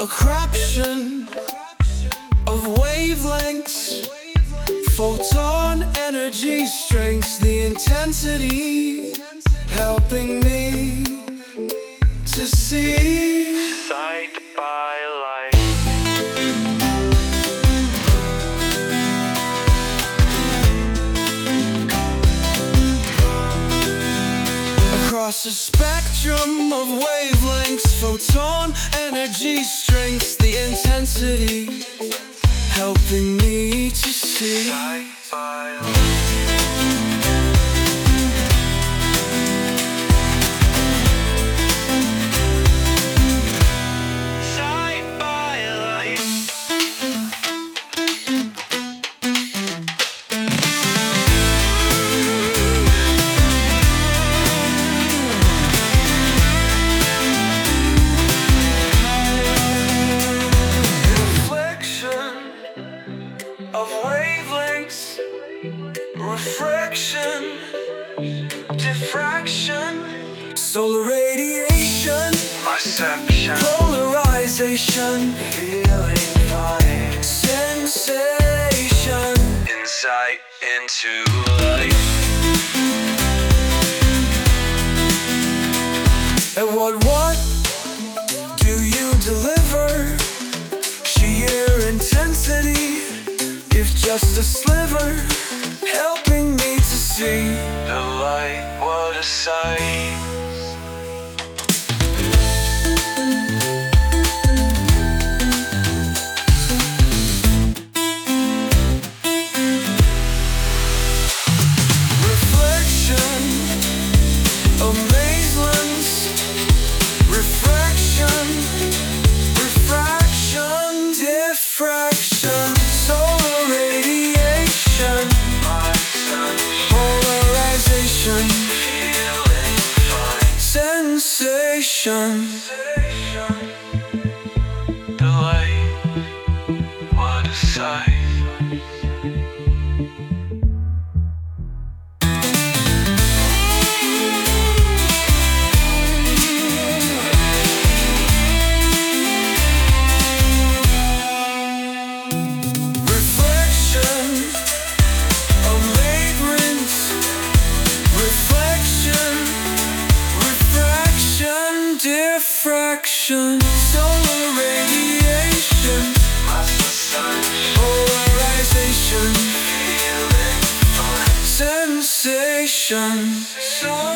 A craption of wavelengths, photon energy strengths, the intensity helping me to see sight by light. Across a spectrum of wavelengths, photon energy strengths, the intensity helping me to see Sight by light. of wavelengths, refraction, diffraction, solar radiation, Perception, polarization, feeling fine, sensation, insight into life. And what do you deliver? Sheer intensity, if just a sliver, helping me to see The light, what a sight. reflection, amazement, refraction, refraction, diffraction, solar radiation, polarization, Feeling fine, sensation. the light, what a sight. Reflection, amazement, reflection, refraction, diffraction, solar radiation, polarization, Feeling fine, sensation.